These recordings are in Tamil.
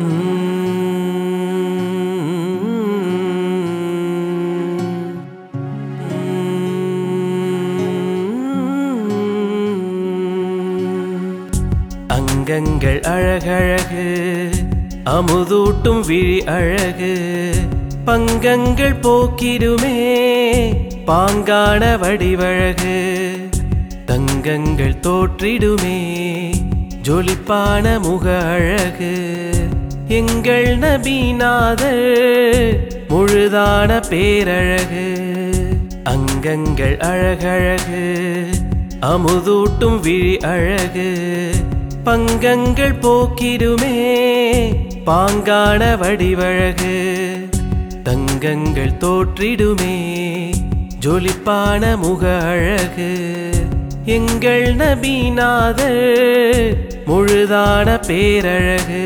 அங்கங்கள் அழகழகு அமுதூட்டும் விழி அழகு பங்கங்கள் போக்கிடுமே பாங்கான வடிவழகு தங்கங்கள் தோற்றிடுமே ஜொலிப்பான முக அழகு எங்கள் நபிநாதர் முழுதான பேரழகு அங்கங்கள் அழகழகு அமுதூட்டும் விழி அழகு பங்கங்கள் போக்கிடுமே பாங்கான வடிவழகு தங்கங்கள் தோற்றிடுமே ஜொலிப்பான முக அழகு எங்கள் நபிநாதர் முழுதான பேரழகு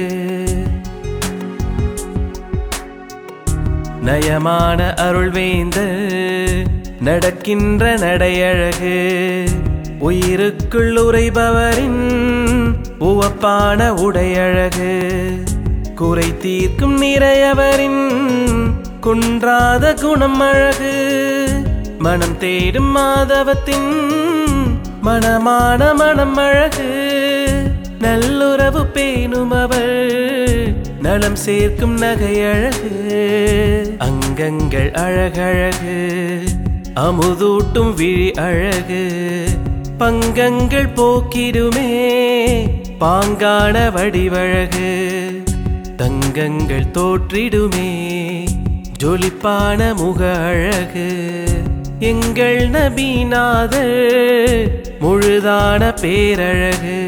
நயமான அருள்வேந்தர் நடக்கின்ற நடையழகு உயிருக்குள் உறைபவரின் உவப்பான உடையழகு குறை தீர்க்கும் நிறையவரின் குன்றாத குணம் அழகு மனம் தேடும் மாதவத்தின் மனமான மனம் அழகு நல்லுறவு பேணும் அவர் நலம் சேர்க்கும் நகை அழகு அங்கங்கள் அழகழகு அமுதூட்டும் விழி அழகு பங்கங்கள் போக்கிடுமே பாங்கான வடிவழகு தங்கங்கள் தோற்றிடுமே ஜொலிப்பான முக அழகு எங்கள் நபிநாதர் முழுதான பேரழகு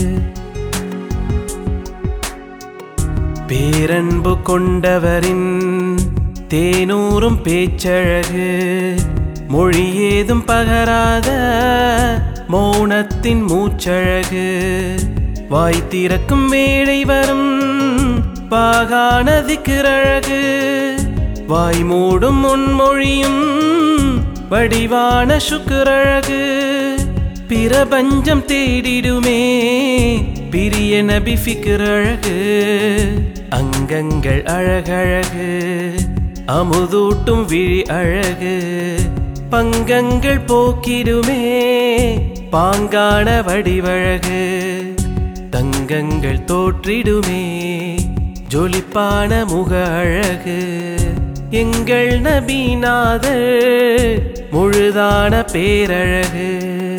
பேரன்பு கொண்டவரின் தேனூரும் பேச்சழகு மொழி ஏதும் பகராத மௌனத்தின் மூச்சழகு வாய் திறக்கும் வேளை வரும் பாகான திக்ரழகு வாய் மூடும் முன்மொழியும் வடிவான சுக்ரழகு பிரபஞ்சம் தேடிடுமே பிரிய நபி ஃபிக்ரழகு அங்கங்கள் அழகழகு அமுதூட்டும் விழி அழகு பங்கங்கள் போக்கிடுமே பாங்கான வடிவழகு தங்கங்கள் தோற்றிடுமே ஜொலிப்பான முக அழகு எங்கள் நபிநாதர் முழுதான பேரழகு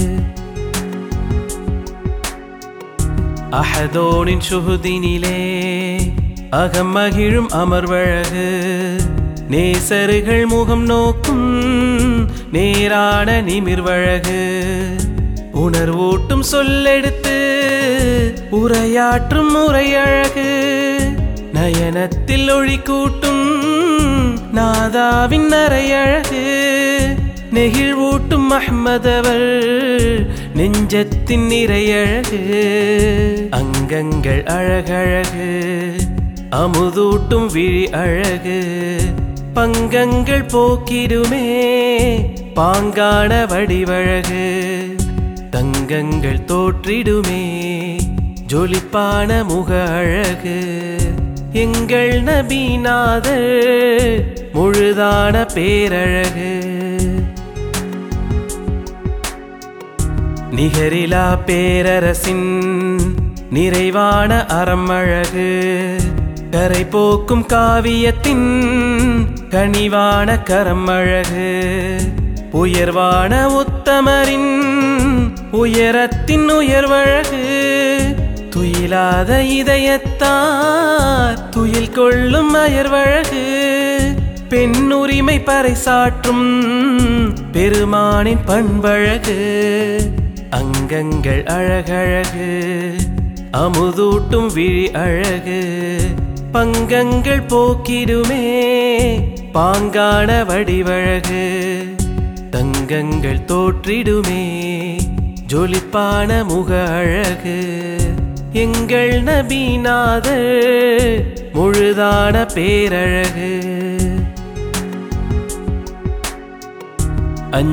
அஹதோனின் சுஹுதினிலே அகம் மகிழும் அமர்வழகு நேசர்கள் முகம் நோக்கும் நேரான நிமிர்வழகு உணர்வூட்டும் சொல்லெடுத்து உரையாற்றும் முறையழகு நயனத்தில் ஒளி கூட்டும் நாதாவின் நரையழகு நெகிழ்வூட்டும் அஹ்மதவர் நெஞ்சத்தின் நிறையழகு அங்கங்கள் அழகழகு அமுதூட்டும் விழி அழகு பங்கங்கள் போக்கிடுமே பாங்கான வடிவழகு தங்கங்கள் தோற்றிடுமே ஜொலிப்பான முக அழகு எங்கள் நபிநாதர் முழுதான பேரழகு நிகரிலா பேரரசின் நிறைவான அறம் அழகு கரை போக்கும் காவியத்தின் கனிவான கரம் அழகு உயர்வான உத்தமரின் உயரத்தின் உயர்வழகு துயிலாத இதயத்தார் துயில் கொள்ளும் அயர்வழகு பெண்ணுரிமை பறைசாற்றும் பெருமானின் பண்பழகு அங்கங்கள் அழகழகு அமுதூட்டும் விழி அழகு பங்கங்கள் போக்கிடுமே பாங்கான வடிவழகு தங்கங்கள் தோற்றிடுமே ஜொலிப்பான முக அழகு எங்கள் நபிநாதர் முழுதான பேரழகு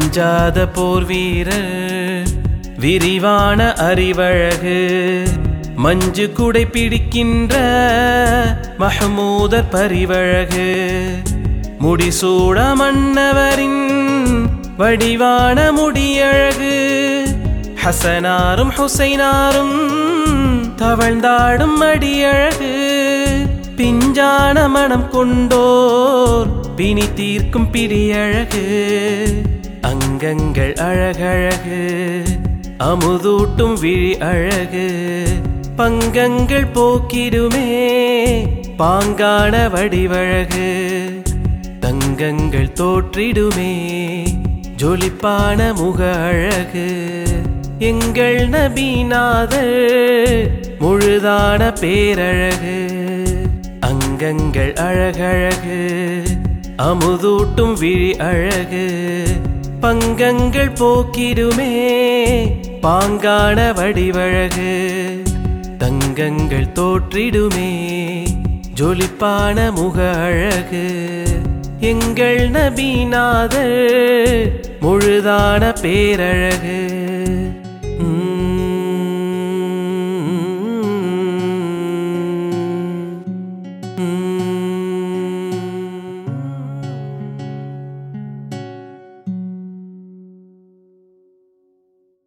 அஞ்சாத போர் வீரர் விரிவான அறிவழகு மஞ்சு குடை பிடிக்கின்ற மஹமூதர் பரிவழகு முடிசூட மன்னவரின் வடிவான முடியழகு ஹசனாரும் ஹுசைனாரும் தவழ்ந்தாடும் அடியழகு பிஞ்சான மனம் கொண்டோர் பிணி தீர்க்கும் பிடியழகு அங்கங்கள் அழகழகு அமுதூட்டும் விழி அழகு பங்கங்கள் போக்கிடுமே பாங்கான வடிவழகு தங்கங்கள் தோற்றிடுமே ஜொலிப்பான முக அழகு எங்கள் நபிநாதர் முழுதான பேரழகு அங்கங்கள் அழகழகு அமுதூட்டும் விழி அழகு பங்கங்கள் போக்கிடுமே பாங்கான வடிவழகு தங்கங்கள் தோற்றிடுமே ஜொலிப்பான முக அழகு எங்கள் நபிநாதர் முழுதான பேரழகு